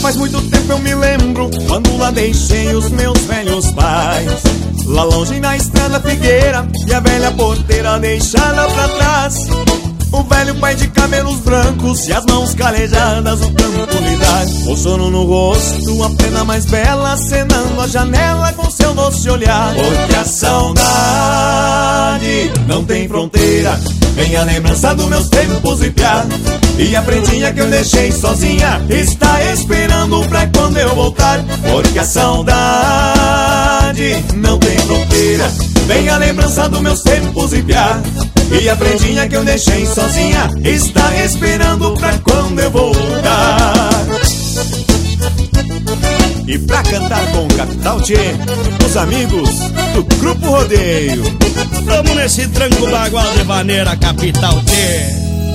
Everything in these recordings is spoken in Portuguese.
faz muito tempo eu me lembro, quando lá deixei os meus velhos pais, lá longe na estrada Figueira, e a velha porteira deixada pra trás. O velho pai de cabelos brancos e as mãos calejadas o campo lhe dá. O sono no rosto, a pena mais bela, acenando a janela com seu doce olhar. Porque a saudade não tem fronteira, vem a lembrança dos meus tempos de piar. E a pretinha que eu deixei sozinha está esperando pra quando eu voltar. Porque a saudade não tem fronteira, vem a lembrança dos meus tempos de piar. E a prendinha que eu deixei sozinha está esperando pra quando eu voltar. E pra cantar com o Capital Tchê, os amigos do Grupo Rodeio. Vamos nesse tranco bagual de vaneira, Capital Tchê.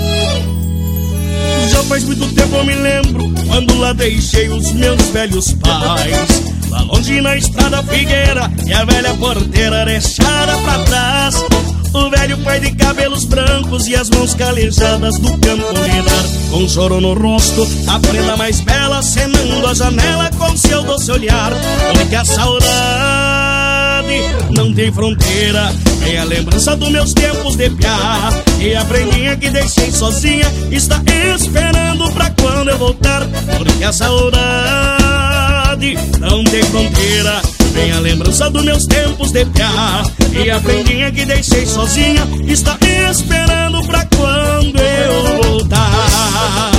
Já faz muito tempo eu me lembro, quando lá deixei os meus velhos pais, lá longe na estrada Figueira, e a velha porteira deixada pra trás. O velho pai de cabelos brancos e as mãos calejadas do campo lidar. Com choro no rosto, a prenda mais bela, acenando a janela com seu doce olhar. Porque a saudade não tem fronteira, vem a lembrança dos meus tempos de piar. E a prendinha que deixei sozinha está esperando pra quando eu voltar. Porque a saudade não tem fronteira, vem a lembrança dos meus tempos de piar. E a prendinha que deixei sozinha está esperando pra quando eu voltar.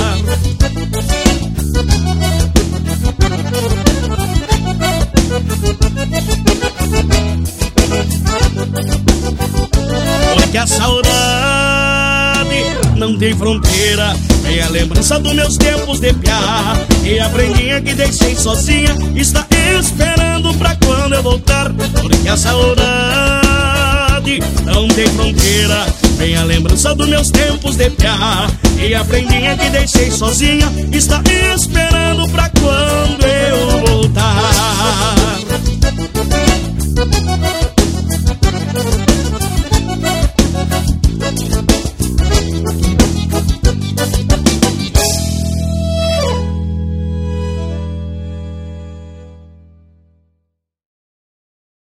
Porque a saudade não tem fronteira, vem a lembrança dos meus tempos de piar. E a prendinha que deixei sozinha está esperando pra quando eu voltar. Porque a saudade não tem fronteira, vem a lembrança dos meus tempos de piar. E a prendinha que deixei sozinha está esperando pra quando eu voltar.